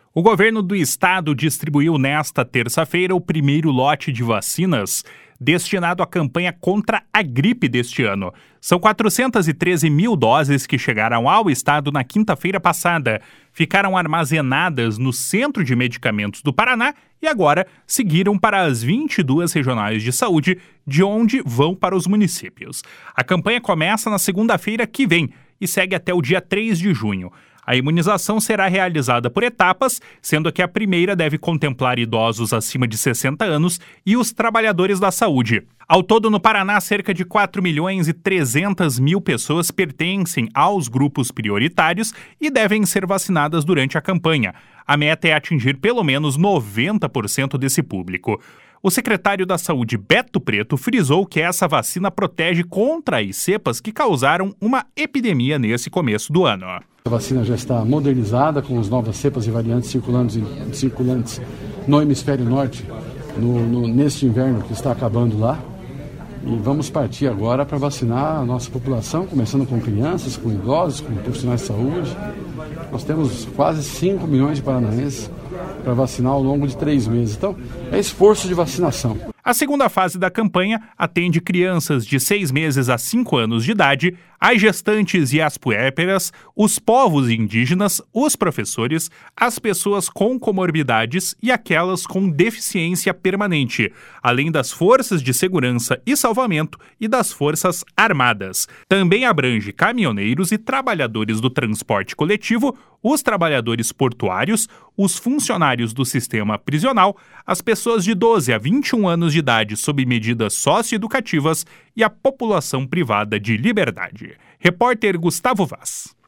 O governo do estado distribuiu nesta terça-feira o primeiro lote de vacinas destinado à campanha contra a gripe deste ano. São 413 mil doses que chegaram ao estado na quinta-feira passada. Ficaram armazenadas no Centro de Medicamentos do Paraná e agora seguiram para as 22 regionais de saúde, de onde vão para os municípios. A campanha começa na segunda-feira que vem e segue até o dia 3 de junho. A imunização será realizada por etapas, sendo que a primeira deve contemplar idosos acima de 60 anos e os trabalhadores da saúde. Ao todo, no Paraná, cerca de 4.300.000 pessoas pertencem aos grupos prioritários e devem ser vacinadas durante a campanha. A meta é atingir pelo menos 90% desse público. O secretário da Saúde, Beto Preto, frisou que essa vacina protege contra as cepas que causaram uma epidemia nesse começo do ano. A vacina já está modernizada com as novas cepas e variantes circulantes no hemisfério norte, neste inverno que está acabando lá. E vamos partir agora para vacinar a nossa população, começando com crianças, com idosos, com profissionais de saúde. Nós temos quase 5 milhões de paranaenses para vacinar ao longo de 3 meses. Então, é esforço de vacinação. A segunda fase da campanha atende crianças de 6 meses a 5 anos de idade, as gestantes e as puérperas, os povos indígenas, os professores, as pessoas com comorbidades e aquelas com deficiência permanente, além das forças de segurança e salvamento e das forças armadas. Também abrange caminhoneiros e trabalhadores do transporte coletivo, os trabalhadores portuários, os funcionários do sistema prisional, as pessoas de 12 a 21 anos de idade sob medidas socioeducativas e a população privada de liberdade. Repórter Gustavo Vaz.